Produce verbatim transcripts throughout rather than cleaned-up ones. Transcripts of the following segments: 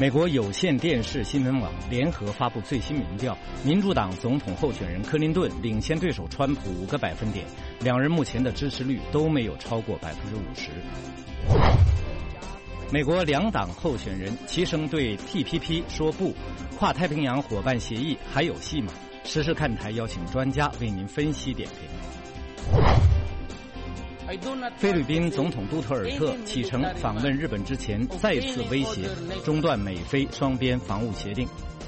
美国有线电视新闻网联合发布最新民调，民主党总统候选人克林顿领先对手川普五个百分点，两人目前的支持率都没有超过百分之五十。美国两党候选人齐声对 T P P 说不，跨太平洋伙伴协议还有戏吗？时事看台邀请专家为您分析点评。菲律宾总统杜特尔特启程访问日本之前，再次威胁中断美菲双边防务协定。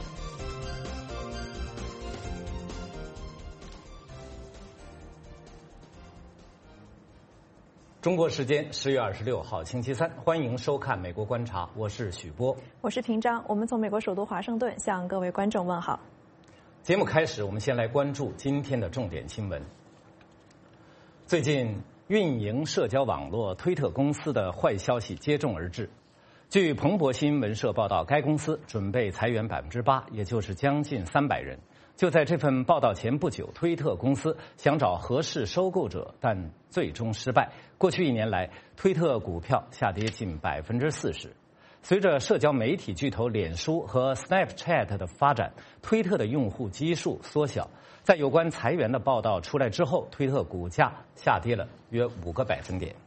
中国时间十月二十六号星期三，欢迎收看《美国观察》，我是许波， 我是平章。我们从美国首都华盛顿向各位观众问好。 节目开始，我们先来关注今天的重点新闻。最近，运营社交网络推特公司的坏消息接踵而至。据彭博新闻社报道，该公司准备裁员百分之八，也就是将近三百人。就在这份报道前不久，推特公司想找合适收购者，但最终失败。过去一年来，推特股票下跌近百分之四十。随着社交媒体巨头脸书和 Snapchat 的发展，推特的用户基数缩小。在有关裁员的报道出来之后，推特股价下跌了约五个百分点。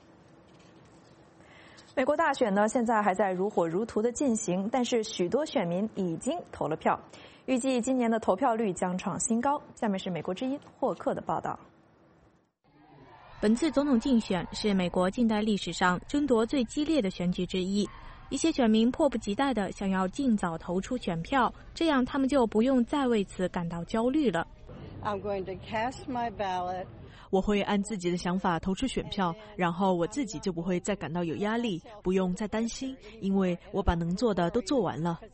美国大选呢，现在还在如火如荼的进行，但是许多选民已经投了票，预计今年的投票率将创新高。下面是美国之音霍克的报道。 本次总统竞选是美国近代历史上争夺最激烈的选举之一，一些选民迫不及待地想要尽早投出选票，这样他们就不用再为此感到焦虑了。 I'm going to cast my ballot. 我会按自己的想法投出选票，然后我自己就不会再感到有压力，不用再担心，因为我把能做的都做完了。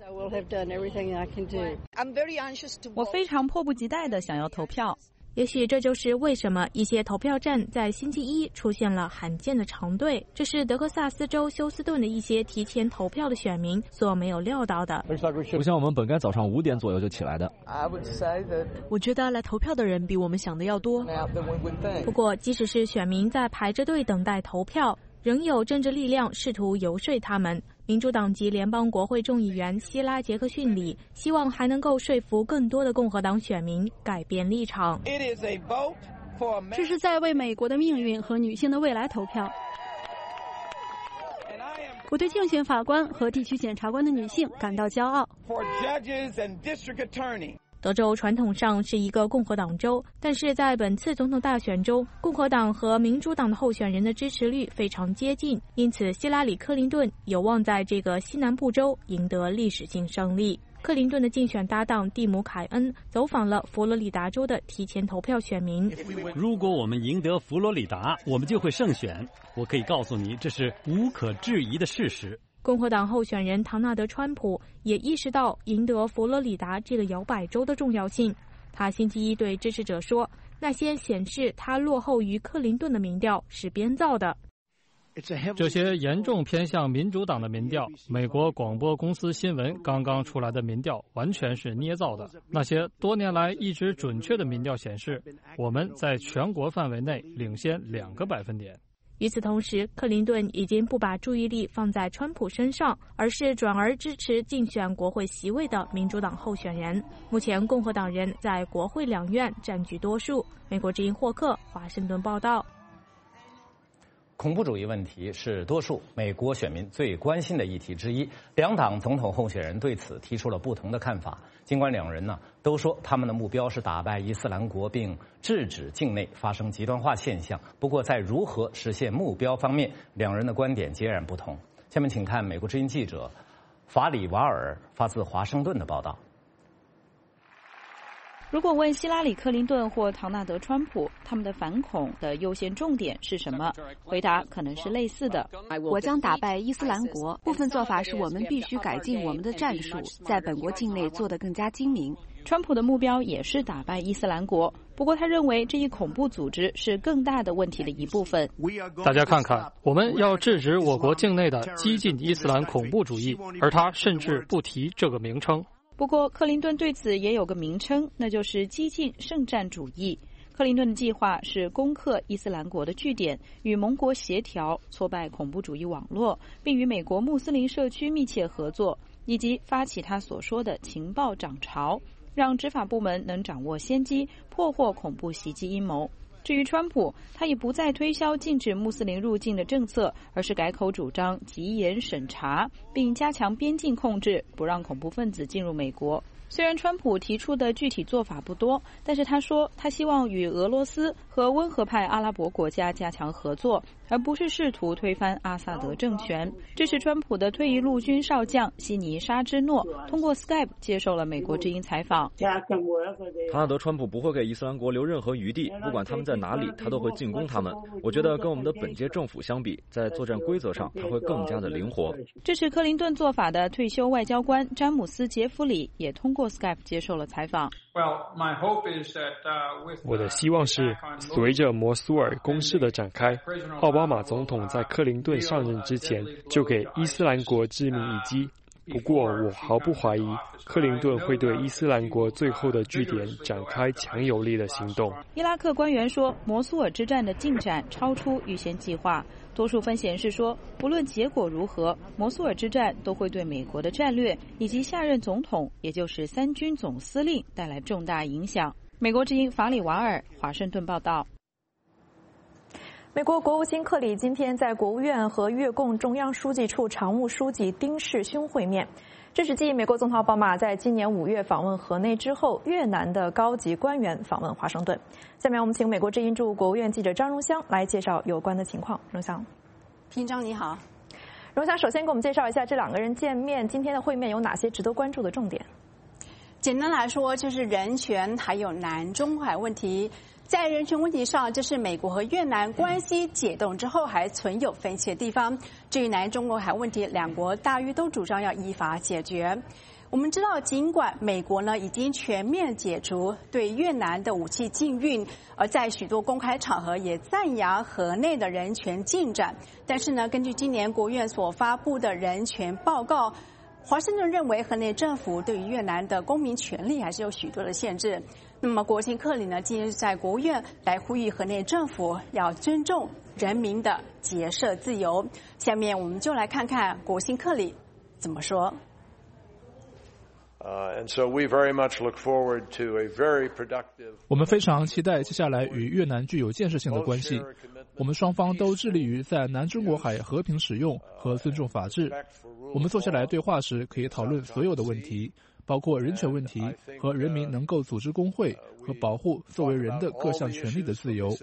我非常迫不及待地想要投票。 也许这就是为什么一些投票站在星期一出现了罕见的长队，这是德克萨斯州休斯顿的一些提前投票的选民所没有料到的。 不像我们本该早上五点左右就起来的。 我觉得来投票的人比我们想的要多。 不过，即使是选民在排着队等待投票，仍有政治力量试图游说他们。民主党籍联邦国会众议员希拉杰克逊里希望还能够说服更多的共和党选民改变立场。 这是在为美国的命运和女性的未来投票。我对竞选法官和地区检察官的女性感到骄傲。 德州传统上是一个共和党州，但是在本次总统大选中，共和党和民主党的候选人的支持率非常接近，因此希拉里·克林顿有望在这个西南部州赢得历史性胜利。克林顿的竞选搭档蒂姆·凯恩走访了佛罗里达州的提前投票选民。 如果我们赢得佛罗里达，我们就会胜选。我可以告诉你，这是无可置疑的事实。 共和党候选人唐纳德·川普也意识到赢得佛罗里达这个摇摆州的重要性。他星期一对支持者说，那些显示他落后于克林顿的民调是编造的。 这些严重偏向民主党的民调，美国广播公司新闻刚刚出来的民调完全是捏造的。那些多年来一直准确的民调显示，我们在全国范围内领先两个百分点。 与此同时，克林顿已经不把注意力放在川普身上，而是转而支持竞选国会席位的民主党候选人。目前，共和党人在国会两院占据多数。美国之音霍克华盛顿报道。 恐怖主义问题是多数美国选民最关心的议题之一，两党总统候选人对此提出了不同的看法。尽管两人呢都说他们的目标是打败伊斯兰国并制止境内发生极端化现象，不过在如何实现目标方面，两人的观点截然不同。下面请看美国之音记者法里瓦尔发自华盛顿的报道。 如果问希拉里·克林顿或唐纳德·川普，他们的反恐的优先重点是什么？回答可能是类似的。 我将打败伊斯兰国，部分做法是我们必须改进我们的战术，在本国境内做得更加精明。 川普的目标也是打败伊斯兰国，不过他认为这一恐怖组织是更大的问题的一部分。 大家看看，我们要制止我国境内的激进伊斯兰恐怖主义，而他甚至不提这个名称。 不过，克林顿对此也有个名称，那就是激进圣战主义。克林顿的计划是攻克伊斯兰国的据点，与盟国协调，挫败恐怖主义网络，并与美国穆斯林社区密切合作， 以及发起他所说的情报涨潮，让执法部门能掌握先机，破获恐怖袭击阴谋。至于川普，他也不再推销禁止穆斯林入境的政策，而是改口主张极严审查，并加强边境控制，不让恐怖分子进入美国。虽然川普提出的具体做法不多，但是他说他希望与俄罗斯和温和派阿拉伯国家加强合作，而不是试图推翻阿萨德政权。支持川普的退役陆军少将西尼沙芝诺通过 Skype 接受了美国之音采访。 他的川普不会给伊斯兰国留任何余地，不管他们在哪里，他都会进攻他们。我觉得跟我们的本届政府相比，在作战规则上他会更加的灵活。 支持克林顿做法的退休外交官詹姆斯·杰弗里也通过 Skype 接受了采访。 我的希望是，随着摩苏尔攻势的展开，奥巴马总统在克林顿上任之前就给伊斯兰国致命一击。不过，我毫不怀疑克林顿会对伊斯兰国最后的据点展开强有力的行动。 伊拉克官员说，摩苏尔之战的进展超出预先计划。多数分析人士说，不论结果如何，摩苏尔之战都会对美国的战略以及下任总统，也就是三军总司令带来重大影响。美国之音法里瓦尔，华盛顿报道。 美国国务卿克里今天在国务院和越共中央书记处常务书记丁世勋会面，这是继美国总统奥巴马在今年五月访问河内之后，越南的高级官员访问华盛顿。下面我们请美国之音驻国务院记者张荣香来介绍有关的情况。荣香， 平章你好。 荣香，首先给我们介绍一下这两个人见面，今天的会面有哪些值得关注的重点？ 简单来说，就是人权还有南中海问题。在人权问题上，这是美国和越南关系解冻之后还存有分歧的地方。至于南中国海问题，两国大约都主张要依法解决。我们知道，尽管美国呢已经全面解除对越南的武器禁运，而在许多公开场合也赞扬河内的人权进展，但是呢，根据今年国务院所发布的人权报告，华盛顿认为河内政府对于越南的公民权利还是有许多的限制。那么，国务卿克里呢，今日在国务院来呼吁河内政府要尊重人民的结社自由。下面我们就来看看国务卿克里怎么说。 我们非常期待接下来与越南具有建设性的关系。我们双方都致力于在南中国海和平使用和尊重法治。我们坐下来对话时，可以讨论所有的问题，包括人权问题和人民能够组织工会和保护作为人的各项权利的自由。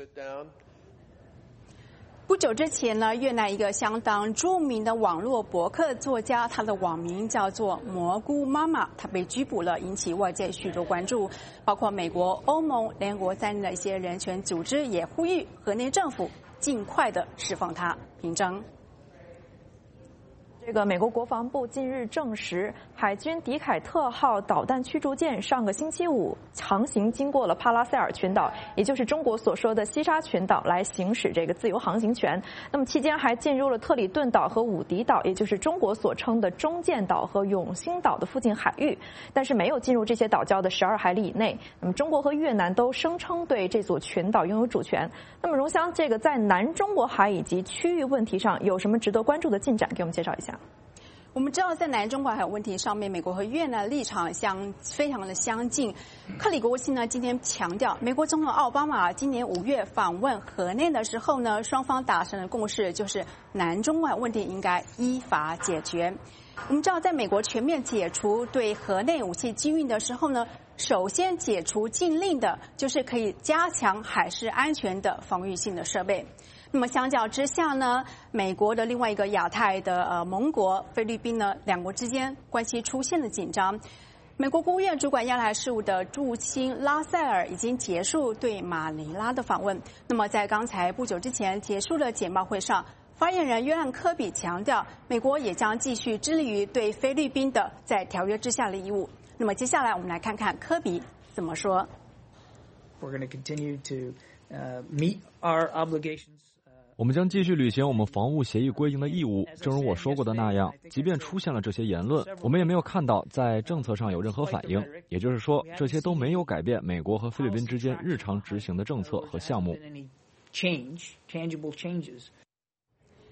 不久之前呢，越南一个相当著名的网络博客作家，他的网名叫做蘑菇妈妈，他被拘捕了，引起外界许多关注。包括美国、欧盟、联合国在内的一些人权组织也呼吁河内政府尽快的释放他。平章。 这个美国国防部近日证实，海军迪凯特号导弹驱逐舰上个星期五航行经过了帕拉塞尔群岛，也就是中国所说的西沙群岛，来行使这个自由航行权。那么期间还进入了特里顿岛和武迪岛，也就是中国所称的中建岛和永兴岛的附近海域，但是没有进入这些岛礁的十二海里以内。那么中国和越南都声称对这座群岛拥有主权。那么荣香，这个在南中国海以及区域问题上有什么值得关注的进展？给我们介绍一下。 我们知道，在南中国海问题上面，美国和越南立场相非常的相近。克里国务卿呢今天强调，美国总统奥巴马今年五月访问河内的时候呢，双方达成的共识就是南中国海问题应该依法解决。我们知道，在美国全面解除对河内武器禁运的时候呢，首先解除禁令的就是可以加强海事安全的防御性的设备。那么相较之下呢，美国的另外一个亚太的呃盟国菲律宾呢，两国之间关系出现了紧张。美国国务院主管亚太事务的驻青拉塞尔已经结束对马尼拉的访问。那么在刚才不久之前结束的简报会上，发言人约翰科比强调，美国也将继续致力于对菲律宾的在条约之下的义务。那么接下来我们来看看科比怎么说。 We're going to continue to uh, meet our obligations. 我们将继续履行我们防务协议规定的义务，正如我说过的那样，即便出现了这些言论，我们也没有看到在政策上有任何反应，也就是说，这些都没有改变美国和菲律宾之间日常执行的政策和项目。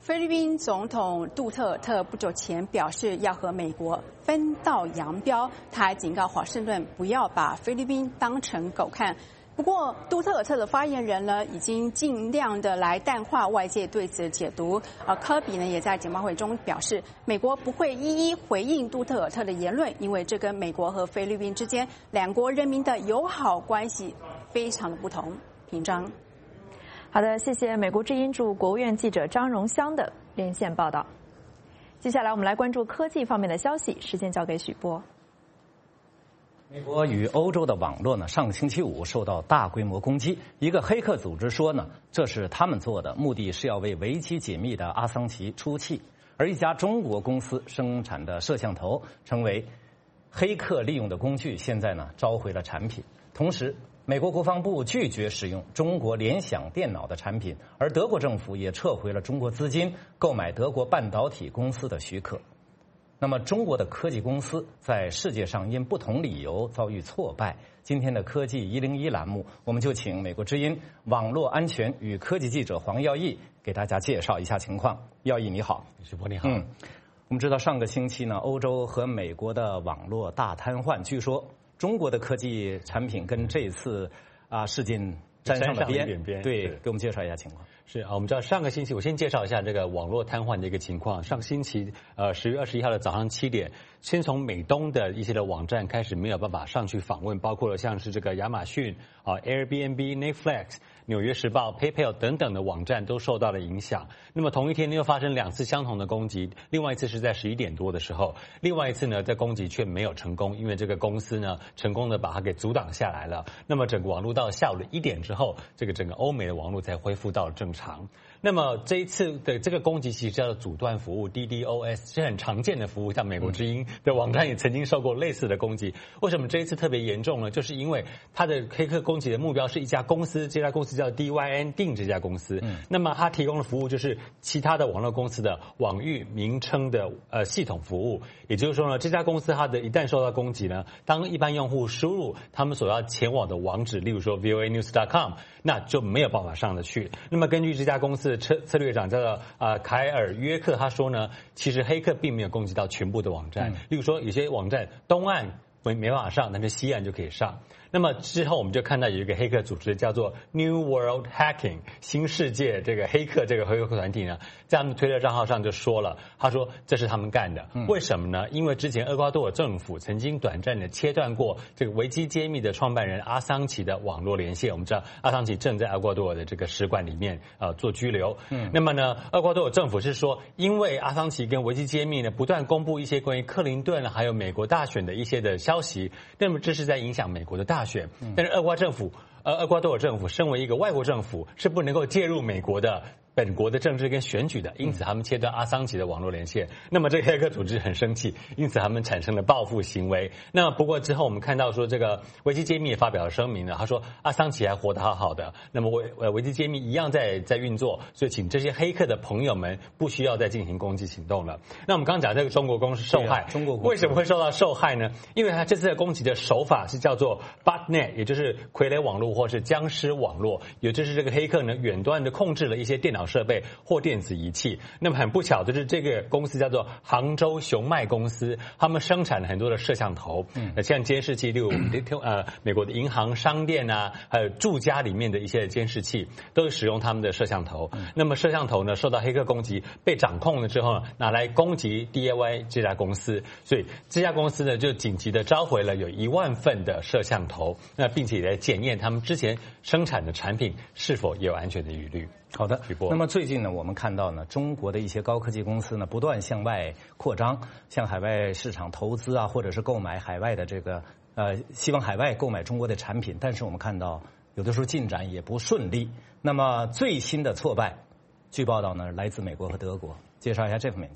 菲律宾总统杜特尔特不久前表示要和美国分道扬镳，他还警告华盛顿不要把菲律宾当成狗看。不过，杜特尔特的发言人呢，已经尽量的来淡化外界对此的解读。而科比呢，也在简报会中表示，美国不会一一回应杜特尔特的言论，因为这跟美国和菲律宾之间两国人民的友好关系非常的不同。平章。 好的，谢谢美国之音驻国务院记者张荣香的连线报道。接下来我们来关注科技方面的消息，时间交给许波。 美国与欧洲的网络呢，上个星期五受到大规模攻击。一个黑客组织说呢，这是他们做的，目的是要为维基解密的阿桑奇出气。而一家中国公司生产的摄像头成为黑客利用的工具，现在呢召回了产品。同时，美国国防部拒绝使用中国联想电脑的产品，而德国政府也撤回了中国资金购买德国半导体公司的许可。那么，中国的科技公司在世界上因不同理由遭遇挫败。今天的科技一零一栏目，我们就请美国之音网络安全与科技记者黄耀义给大家介绍一下情况。耀义你好。 主播你好。 嗯，我们知道上个星期呢，欧洲和美国的网络大瘫痪，据说中国的科技产品跟这次啊事件沾上了边。对，给我们介绍一下情况。 是啊，我们知道上个星期，我先介绍一下这个网络瘫痪的一个情况。上个星期，呃，十月二十一号的早上七点，先从美东的一些的网站开始没有办法上去访问，包括了像是这个亚马逊啊、Airbnb、Netflix、纽约时报、PayPal 等等的网站都受到了影响。那么同一天又发生两次相同的攻击，另外一次是在十一点多的时候，另外一次呢，在攻击却没有成功，因为这个公司呢成功的把它给阻挡下来了。那么整个网络到下午的一点之后，这个整个欧美的网络才恢复到正常。那么这一次的这个攻击其实叫做阻断服务 D DoS， 是很常见的服务，像美国之音的网站也曾经受过类似的攻击。为什么这一次特别严重呢？就是因为它的黑客攻击的目标是一家公司，这家公司叫 D Y N 定这家公司。嗯、那么它提供的服务就是其他的网络公司的网域名称的呃系统服务。也就是说呢，这家公司它的一旦受到攻击呢，当一般用户输入他们所要前往的网址，例如说 V O A News dot com， 那就没有办法上得去。那么根据这家公司的策策略长叫做啊凯尔约克，他说呢，其实黑客并没有攻击到全部的网站，嗯、例如说有些网站东岸没没办法上，但是西岸就可以上。那么之后我们就看到有一个黑客组织叫做 New World Hacking 新世界这个黑客这个黑客团体呢，在他们推特账号上就说了，他说这是他们干的。嗯、为什么呢？因为之前厄瓜多尔政府曾经短暂的切断过这个维基揭秘的创办人阿桑奇的网络连线。我们知道阿桑奇正在厄瓜多尔的这个使馆里面呃做拘留。嗯，那么呢，厄瓜多尔政府是说，因为阿桑奇跟维基揭秘呢不断公布一些关于克林顿还有美国大选的一些的消息，那么这是在影响美国的大选。但是厄瓜政府，呃，厄瓜多尔政府身为一个外国政府，是不能够介入美国的本国的政治跟选举的，因此他们切断阿桑奇的网络连线。那么这个黑客组织很生气，因此他们产生了报复行为。那么不过之后我们看到说，这个维基揭秘也发表了声明呢，他说阿桑奇还活得好好的，那么维呃维基揭秘一样在在运作，所以请这些黑客的朋友们不需要再进行攻击行动了。那我们刚刚讲这个中国公司受害，中国为什么会受到受害呢？因为他这次的攻击的手法是叫做 botnet， 也就是傀儡网络或是僵尸网络，也就是这个黑客呢远端的控制了一些电脑设备或电子仪器。那么很不巧的是，这个公司叫做杭州熊脉公司，他们生产了很多的摄像头，嗯，像监视器，例如呃美国的银行、商店啊，还有住家里面的一些监视器，都是使用他们的摄像头。嗯、那么摄像头呢受到黑客攻击，被掌控了之后呢，拿来攻击 D A Y 这家公司，所以这家公司呢就紧急的召回了有一万份的摄像头，那并且来检验他们之前生产的产品是否也有安全的疑虑。 好的，那么最近呢，我们看到呢，中国的一些高科技公司呢，不断向外扩张，向海外市场投资啊，或者是购买海外的这个呃，希望海外购买中国的产品，但是我们看到有的时候进展也不顺利。那么最新的挫败，据报道呢，来自美国和德国。介绍一下这方面情况。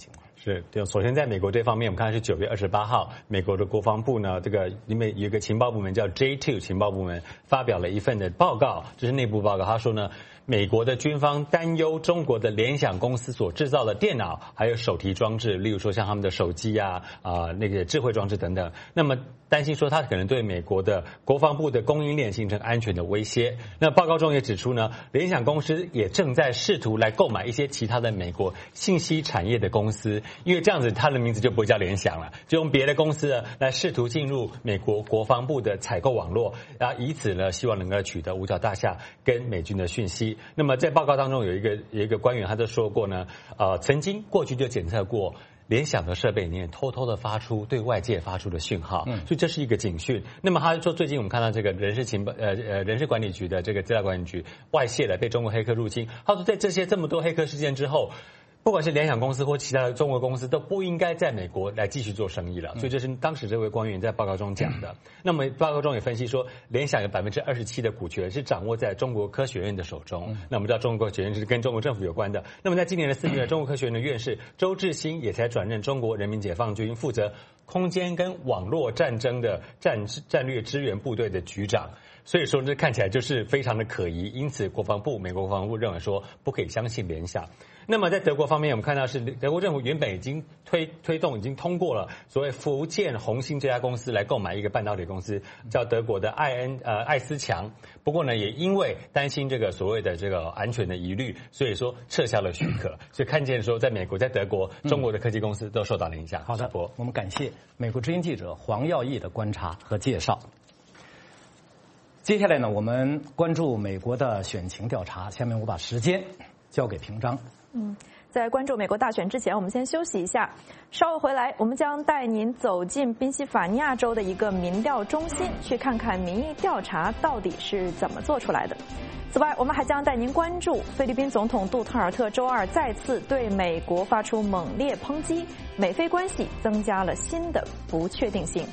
是，就首先在美国这方面，我们看是九月二十八号，美国的国防部呢，这个里面有一个情报部门叫 J 二 情报部门发表了一份的报告，这是内部报告。他说呢，美国的军方担忧中国的联想公司所制造的电脑还有手提装置，例如说像他们的手机啊啊、呃、那个智慧装置等等，那么担心说它可能对美国的国防部的供应链形成安全的威胁。那报告中也指出呢，联想公司也正在试图来购买一些其他的美国信息产业的公司，因为这样子它的名字就不会叫联想了，就用别的公司呢来试图进入美国国防部的采购网络，然后以此呢希望能够取得五角大厦跟美军的讯息。那么在报告当中有一个有一个官员他就说过呢，呃，曾经过去就检测过联想的设备里面偷偷的发出对外界发出的讯号，嗯，所以这是一个警讯。那么他说最近我们看到这个人事情报呃呃人事管理局的这个资料管理局外泄了，被中国黑客入侵。他说在这些这么多黑客事件之后，不管是联想公司或其他的中国公司都不应该在美国来继续做生意了，所以这是当时这位官员在报告中讲的。那么报告中也分析说，联想有百分之二十七的股权是掌握在中国科学院的手中。那我们知道中国科学院是跟中国政府有关的。那么在今年的四月，中国科学院的院士周志新也才转任中国人民解放军负责空间跟网络战争的战战略支援部队的局长。所以说这看起来就是非常的可疑，因此国防部美国国防部认为说不可以相信联想。那么在德国方面，我们看到是德国政府原本已经推推动已经通过了所谓福建宏兴这家公司来购买一个半导体公司，叫德国的艾恩呃艾思强。不过呢，也因为担心这个所谓的这个安全的疑虑，所以说撤销了许可。所以看见说，在美国、在德国，中国的科技公司都受到了影响。 好的，我们感谢美国之音记者黄耀义的观察和介绍。接下来呢，我们关注美国的选情调查。下面我把时间交给平章。 嗯，在关注美国大选之前，我们先休息一下。稍后回来，我们将带您走进宾夕法尼亚州的一个民调中心，去看看民意调查到底是怎么做出来的。此外，我们还将带您关注菲律宾总统杜特尔特周二再次对美国发出猛烈抨击，美菲关系增加了新的不确定性。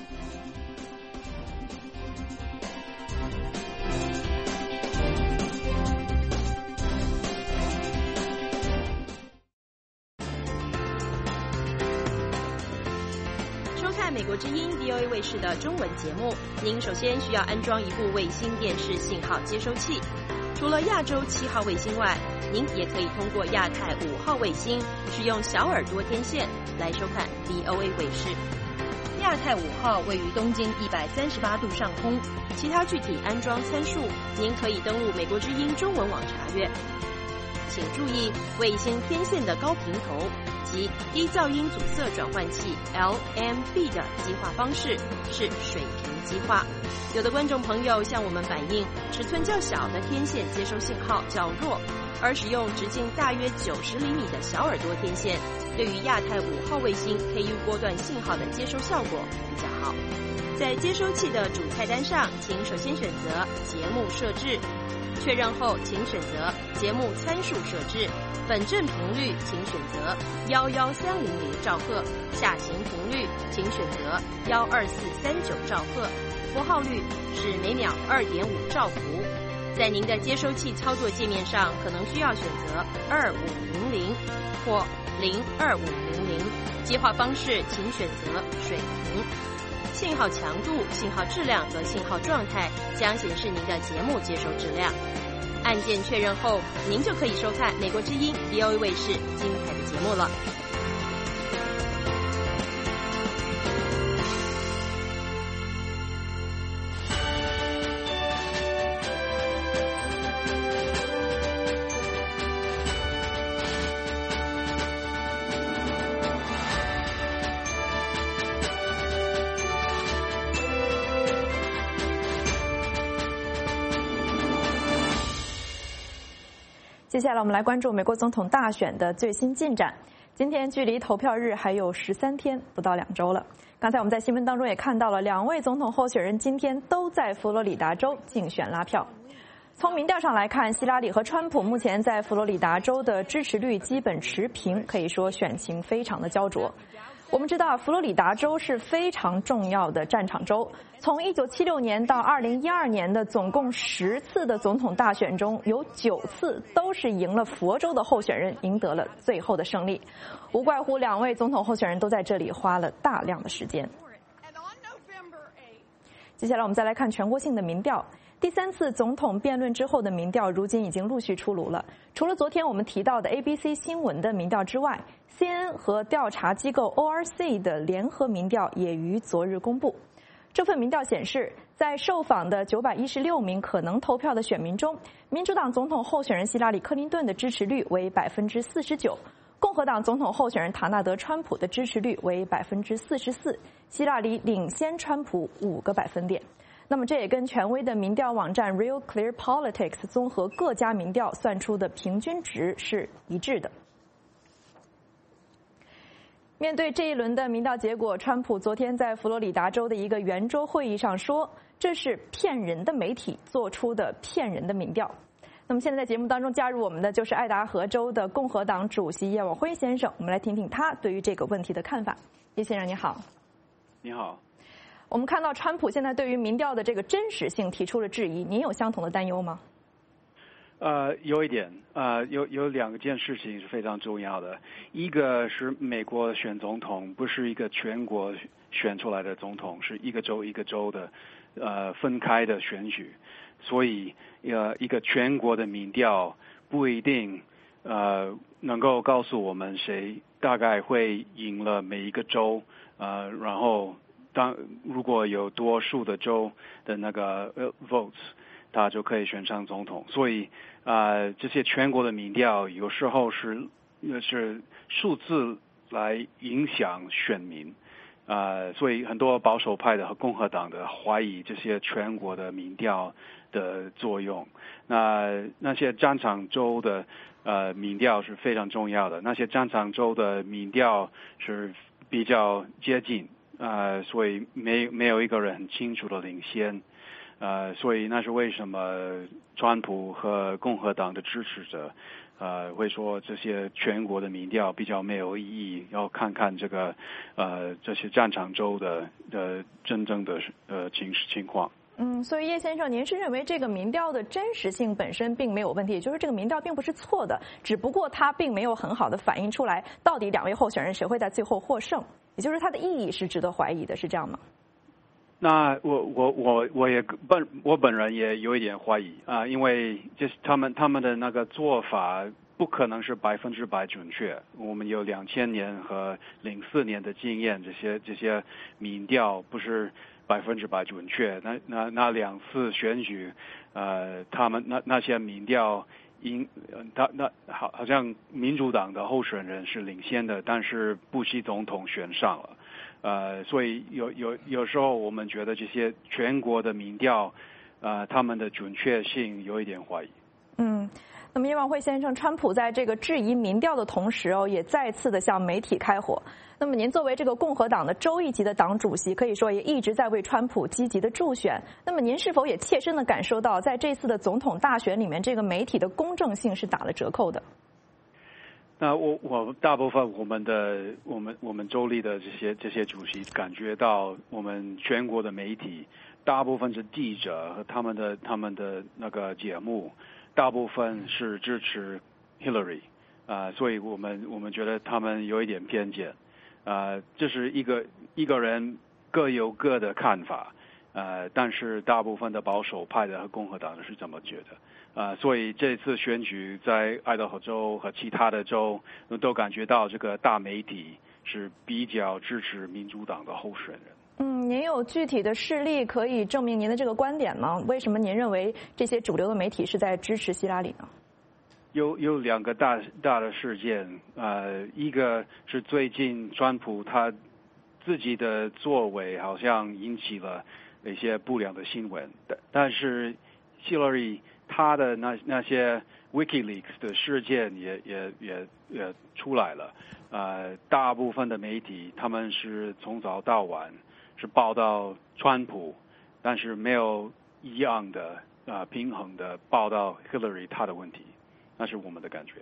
美国之音 V O A 卫视的中文节目，您首先需要安装一部卫星电视信号接收器。除了亚洲七号卫星外，您也可以通过亚太五号卫星，使用小耳朵天线来收看 V O A 卫视。亚太五号位于东经一百三十八度上空，其他具体安装参数，您可以登录美国之音中文网查阅。请注意，卫星天线的高频头及低噪音阻塞转换器 L M B 的激化方式是水平激化。有的观众朋友向我们反映，尺寸较小的天线接收信号较弱，而使用直径大约九十厘米的小耳朵天线，对于亚太五号卫星 K U 波段信号的接收效果比较好。在接收器的主菜单上，请首先选择节目设置。确认后，请选择节目参数设置，本振频率请选择一一三零零兆赫，下行频率请选择一二四三九兆赫，符号率是每秒二点五兆伏。在您的接收器操作界面上，可能需要选择二五零零或零二五零零，激化方式请选择水平。信号强度、信号质量和信号状态将显示您的节目接收质量。按键确认后，您就可以收看美国之音 V O A 卫视精彩的节目了。 接下来我们来关注美国总统大选的最新进展。今天距离投票日还有十三天，不到两周了。刚才我们在新闻当中也看到了，两位总统候选人今天都在佛罗里达州竞选拉票。从民调上来看，希拉里和川普目前在佛罗里达州的支持率基本持平，可以说选情非常的焦灼。 我们知道，佛罗里达州是非常重要的战场州。从一九七六年到二零一二年的总共十次的总统大选中，有九次都是赢了佛州的候选人赢得了最后的胜利。无怪乎两位总统候选人都在这里花了大量的时间。接下来我们再来看全国性的民调。第三次总统辩论之后的民调，如今已经陆续出炉了。除了昨天我们提到的 A B C 新闻的民调之外， C N N 和调查机构 O R C 的联合民调也于昨日公布。这份民调显示，在受访的九百一十六名可能投票的选民中，民主党总统候选人希拉里·克林顿的支持率为百分之四十九，共和党总统候选人唐纳德·川普的支持率为百分之四十四，希拉里领先川普五个百分点。那么这也跟权威的民调网站 Real Clear Politics 综合各家民调算出的平均值是一致的。面对这一轮的民调结果，川普昨天在佛罗里达州的一个圆桌会议上说，这是骗人的媒体做出的骗人的民调。那么现在在节目当中加入我们的就是爱达荷州的共和党主席叶广辉先生，我们来听听他对于这个问题的看法。叶先生你好。 你好。 我们看到川普现在对于民调的这个真实性提出了质疑，您有相同的担忧吗？ 呃，有一点，呃，有有两件事情是非常重要的。一个是美国选总统不是一个全国选出来的总统，是一个州一个州的呃分开的选举，所以呃一个全国的民调不一定呃能够告诉我们谁大概会赢了每一个州，呃，然后当如果有多数的州的那个呃 votes， 他就可以选上总统。所以啊、呃，这些全国的民调有时候是是数字来影响选民啊、呃，所以很多保守派的和共和党的怀疑这些全国的民调的作用。那那些战场州的呃民调是非常重要的，那些战场州的民调是比较接近。呃，所以没没有一个人很清楚的领先，呃，所以那是为什么川普和共和党的支持者，呃，会说这些全国的民调比较没有意义，要看看这个呃这些战场州的呃真正的呃情情况。 嗯，所以叶先生，您是认为这个民调的真实性本身并没有问题，也就是这个民调并不是错的，只不过它并没有很好的反映出来到底两位候选人谁会在最后获胜，也就是它的意义是值得怀疑的，是这样吗？ 那我我我我也本我本人也有一点怀疑啊、呃，因为就是他们他们的那个做法不可能是百分之百准确。我们有两千年和零四年的经验，这些这些民调不是百分之百准确。那那那两次选举，呃，他们那那些民调因他那好好像民主党的候选人是领先的，但是布希总统选上了。呃，所以有有有时候我们觉得这些全国的民调，呃，他们的准确性有一点怀疑。 嗯，那么叶广辉先生，川普在这个质疑民调的同时哦，也再次的向媒体开火。那么您作为这个共和党的州一级的党主席，可以说也一直在为川普积极的助选。那么您是否也切身的感受到，在这次的总统大选里面，这个媒体的公正性是打了折扣的？ 那我我大部分我们的我们我们州里的这些这些主席感觉到，我们全国的媒体大部分是记者和他们的他们的那个节目，大部分是支持 Hillary 啊、呃，所以我们我们觉得他们有一点偏见啊、呃，这是一个一个人各有各的看法呃，但是大部分的保守派的和共和党的是这么觉得。啊、呃，所以这次选举在爱达荷州和其他的州都感觉到这个大媒体是比较支持民主党的候选人。 嗯，您有具体的事例可以证明您的这个观点吗？为什么您认为这些主流的媒体是在支持希拉里呢？ 有有两个大大的事件，呃，一个是最近川普他自己的作为好像引起了一些不良的新闻，但但是希拉里他的那那些 WikiLeaks 的事件也也也也出来了，呃，大部分的媒体他们是从早到晚是报道川普，但是没有一样的呃平衡的报道 Hillary 他的问题，那是我们的感觉。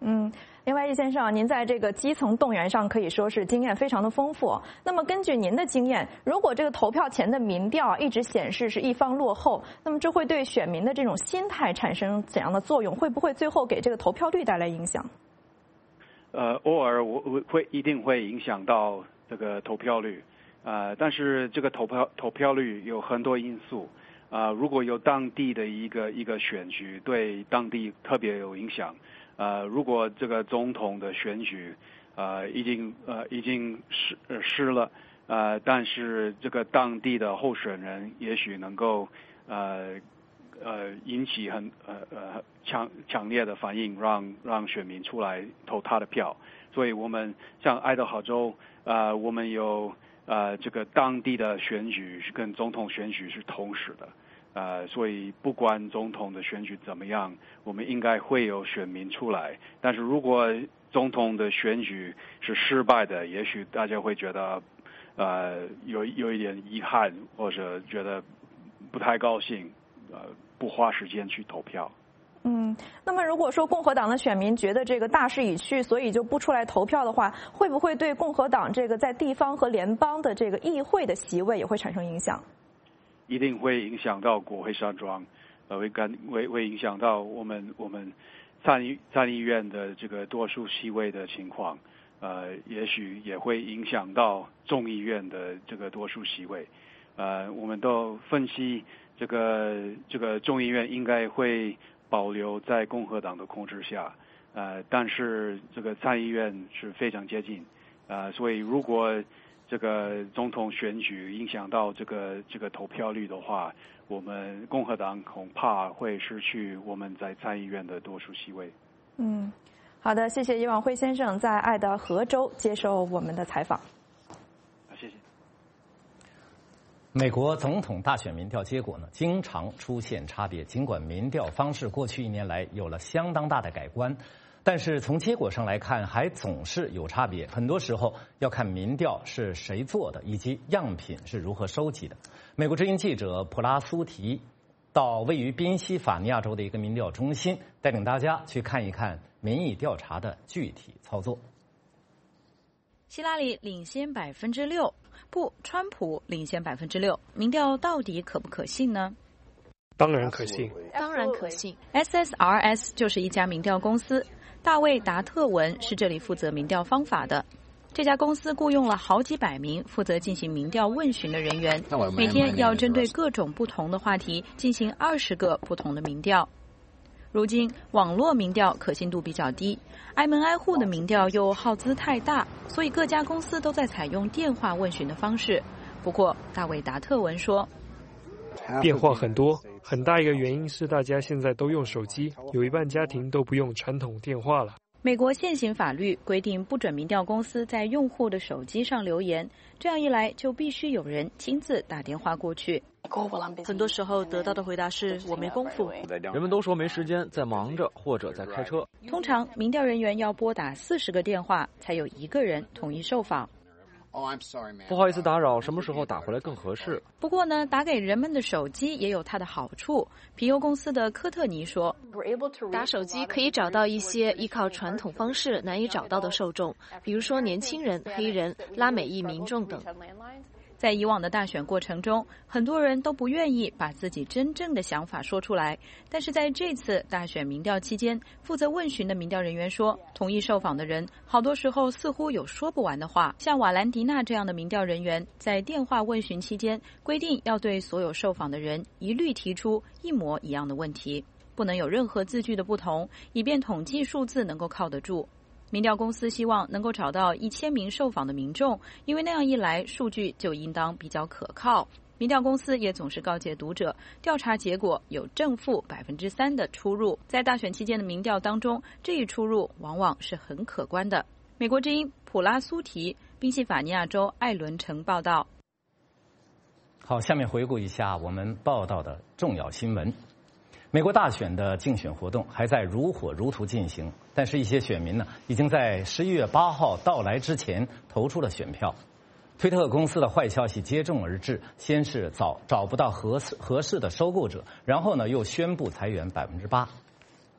嗯，另外，易先生，您在这个基层动员上可以说是经验非常的丰富。那么，根据您的经验，如果这个投票前的民调一直显示是一方落后，那么这会对选民的这种心态产生怎样的作用？会不会最后给这个投票率带来影响？ 呃，偶尔我会会一定会影响到这个投票率，呃，但是这个投票投票率有很多因素。啊、呃，如果有当地的一个一个选举对当地特别有影响，呃，如果这个总统的选举，呃，已经呃已经失呃失了，呃，但是这个当地的候选人也许能够呃呃引起很呃呃强强烈的反应，让让选民出来投他的票。所以我们像爱德华州，呃，我们有。呃，这个当地的选举跟总统选举是同时的，呃，所以不管总统的选举怎么样，我们应该会有选民出来。但是如果总统的选举是失败的，也许大家会觉得，呃，有有一点遗憾，或者觉得不太高兴，呃，不花时间去投票。 嗯，那么如果说共和党的选民觉得这个大势已去，所以就不出来投票的话，会不会对共和党这个在地方和联邦的这个议会的席位也会产生影响？ 一定会影响到国会山庄，呃，会干会会影响到我们我们参议参议院的这个多数席位的情况，呃，也许也会影响到众议院的这个多数席位，呃，我们都分析这个这个众议院应该会保留在共和党的控制下，呃，但是这个参议院是非常接近，呃，所以如果这个总统选举影响到这个这个投票率的话，我们共和党恐怕会失去我们在参议院的多数席位。 嗯，好的，谢谢叶望辉先生在爱达荷州接受我们的采访。 谢谢。 美国总统大选民调结果呢，经常出现差别。尽管民调方式过去一年来有了相当大的改观，但是从结果上来看，还总是有差别。很多时候要看民调是谁做的，以及样品是如何收集的。美国之音记者普拉苏提到位于宾夕法尼亚州的一个民调中心，带领大家去看一看民意调查的具体操作。 希拉里领先百分之六。不，川普领先百分之六，民调到底可不可信呢？ 当然可信， 当然可信。 S S R S 就是一家民调公司，大卫达特文是这里负责民调方法的。这家公司雇佣了好几百名负责进行民调问询的人员，每天要针对各种不同的话题进行二十个不同的民调。如今网络民调可信度比较低，挨门挨户的民调又耗资太大，所以各家公司都在采用电话问询的方式。不过大卫达特文说， 变化很多，很大一个原因是大家现在都用手机，有一半家庭都不用传统电话了。 美国现行法律规定不准民调公司在用户的手机上留言，这样一来就必须有人亲自打电话过去。 很多时候得到的回答是我没功夫。 人们都说没时间，在忙着或者在开车。 通常民调人员要拨打四十个电话，才有一个人同意受访。 不好意思打扰，什么时候打回来更合适？ 不过呢，打给人们的手机也有它的好处。皮尤公司的科特尼说， 打手机可以找到一些依靠传统方式难以找到的受众，比如说年轻人、黑人、拉美裔民众等。 在以往的大选过程中，很多人都不愿意把自己真正的想法说出来。但是在这次大选民调期间，负责问询的民调人员说，同意受访的人好多时候似乎有说不完的话。像瓦兰迪娜这样的民调人员，在电话问询期间规定要对所有受访的人一律提出一模一样的问题，不能有任何字句的不同，以便统计数字能够靠得住。民调公司希望能够找到一千名受访的民众，因为那样一来，数据就应当比较可靠。民调公司也总是告诫读者，调查结果有正负百分之三的出入。在大选期间的民调当中，这一出入往往是很可观的。美国之音普拉苏提，宾夕法尼亚州艾伦城报道。 好，下面回顾一下我们报道的重要新闻。美国大选的竞选活动还在如火如荼进行，但是一些选民呢，已经在十一月八号到来之前投出了选票。推特公司的坏消息接踵而至，先是找找不到合适合适的收购者，然后呢又宣布裁员百分之八。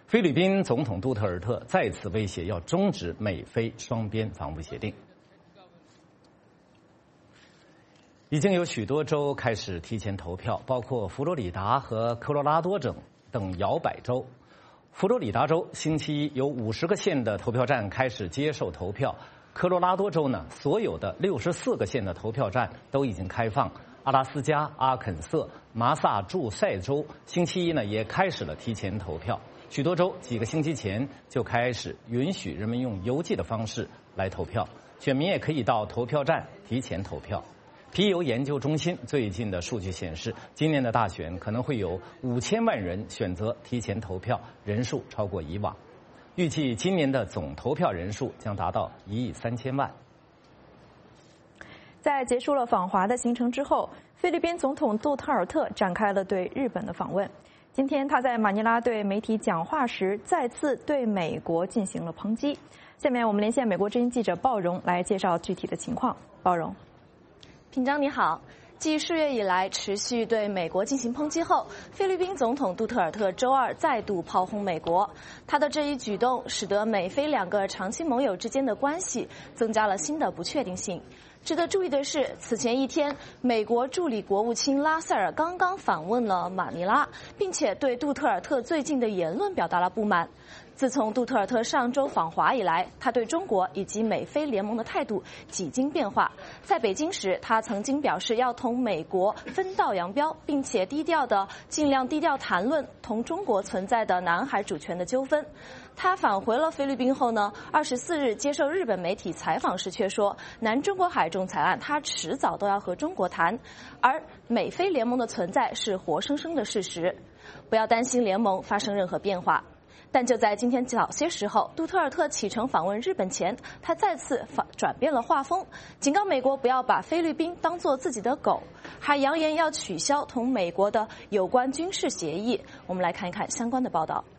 菲律宾总统杜特尔特再次威胁要终止美菲双边防务协定。已经有许多州开始提前投票，包括佛罗里达和科罗拉多等等摇摆州。佛罗里达州星期一有五十个县的投票站开始接受投票，科罗拉多州呢，所有的六十四个县的投票站都已经开放。阿拉斯加、阿肯色、麻萨诸塞州星期一呢也开始了提前投票。许多州几个星期前就开始允许人们用邮寄的方式来投票，选民也可以到投票站提前投票。皮尤研究中心最近的数据显示，今年的大选可能会有五千万人选择提前投票，人数超过以往。预计今年的总投票人数将达到一亿三千万。 在结束了访华的行程之后，菲律宾总统杜特尔特展开了对日本的访问。今天他在马尼拉对媒体讲话时，再次对美国进行了抨击。下面我们连线美国之音记者鲍荣来介绍具体的情况。鲍荣。 品章你好，继数月以来持续对美国进行抨击后，菲律宾总统杜特尔特周二再度炮轰美国。他的这一举动使得美菲两个长期盟友之间的关系增加了新的不确定性。值得注意的是，此前一天，美国助理国务卿拉塞尔刚刚访问了马尼拉，并且对杜特尔特最近的言论表达了不满。自从杜特尔特上周访华以来，他对中国以及美菲联盟的态度几经变化。在北京时，他曾经表示要同美国分道扬镳，并且低调的尽量低调谈论同中国存在的南海主权的纠纷。他返回了菲律宾后呢，二十四日接受日本媒体采访时却说，南中国海仲裁案他迟早都要和中国谈，而美菲联盟的存在是活生生的事实，不要担心联盟发生任何变化。但就在今天早些时候，杜特尔特启程访问日本前，他再次转变了画风，警告美国不要把菲律宾当作自己的狗，还扬言要取消同美国的有关军事协议。我们来看一看相关的报道。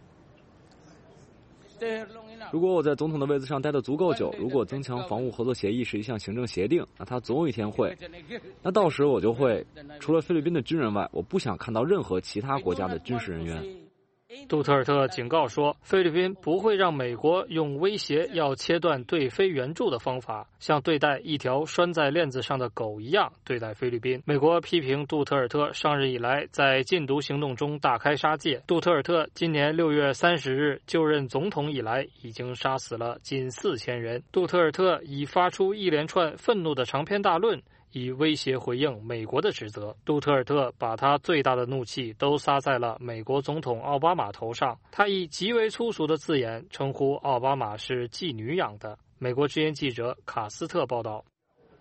如果我在总统的位子上待得足够久，如果增强防务合作协议是一项行政协定，那它总有一天会，那到时我就会，除了菲律宾的军人外，我不想看到任何其他国家的军事人员。 杜特尔特警告说，菲律宾不会让美国用威胁要切断对菲援助的方法，像对待一条拴在链子上的狗一样对待菲律宾。美国批评杜特尔特上任以来在禁毒行动中大开杀戒。杜特尔特今年六月三十日就任总统以来，已经杀死了近四千人。杜特尔特已发出一连串愤怒的长篇大论，以威胁回应美国的指责。杜特尔特把他最大的怒气都撒在了美国总统奥巴马头上，他以极为粗俗的字眼称呼奥巴马是妓女养的。美国之音记者卡斯特报道。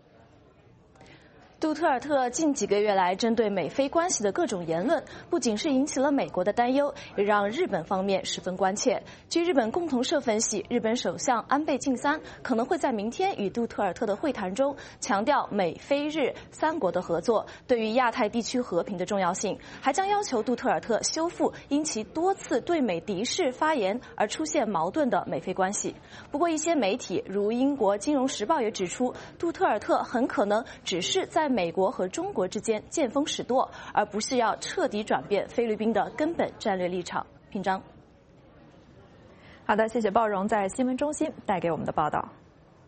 杜特尔特近几个月来针对美菲关系的各种言论，不仅是引起了美国的担忧，也让日本方面十分关切。据日本共同社分析，日本首相安倍晋三可能会在明天与杜特尔特的会谈中强调美菲日三国的合作对于亚太地区和平的重要性，还将要求杜特尔特修复因其多次对美敌视发言而出现矛盾的美菲关系。不过，一些媒体如英国金融时报也指出，杜特尔特很可能只是在美国和中国之间见风使舵，而不是要彻底转变菲律宾的根本战略立场。品章。 好的，谢谢鲍荣在新闻中心带给我们的报道。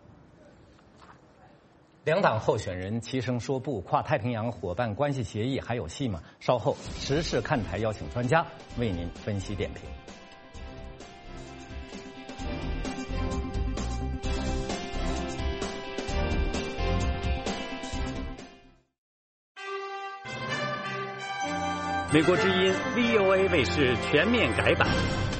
两党候选人齐声说不，跨太平洋伙伴关系协议还有戏吗？稍后时事看台邀请专家为您分析点评。 美国之音 V O A 卫视全面改版，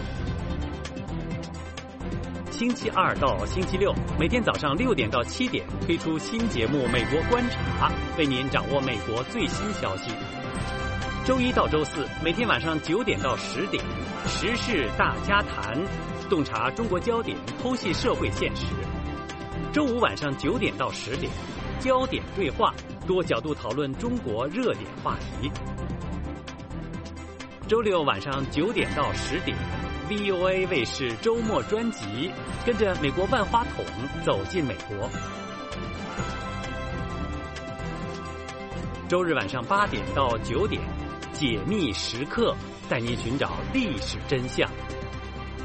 星期二到星期六每天早上六点到七点推出新节目《美国观察》，为您掌握美国最新消息。周一到周四每天晚上九点到十点，时事大家谈，洞察中国焦点，剖析社会现实。周五晚上九点到十点，焦点对话，多角度讨论中国热点话题。周六晚上九点到十点 ，V O A 卫视周末专辑，跟着美国万花筒走进美国。周日晚上八点到九点，解密时刻，带您寻找历史真相。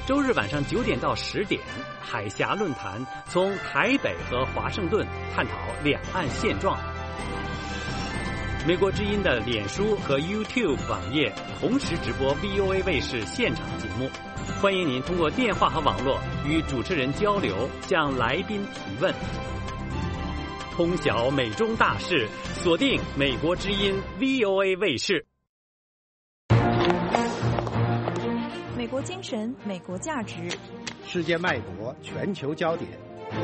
周日晚上九点到十点，海峡论坛从台北和华盛顿探讨两岸现状。美国之音的脸书和 YouTube 网页同时直播 V O A 卫视现场节目，欢迎您通过电话和网络与主持人交流，向来宾提问。通晓美中大事，锁定美国之音 V O A 卫视。 美国精神，美国价值， 世界脉搏，全球焦点。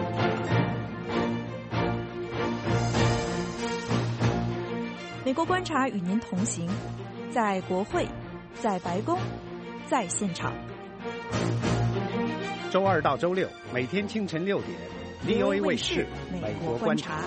美国观察与您同行，在国会，在白宫，在现场。 周二到周六，每天清晨六点 ，V O A 卫视美国观察。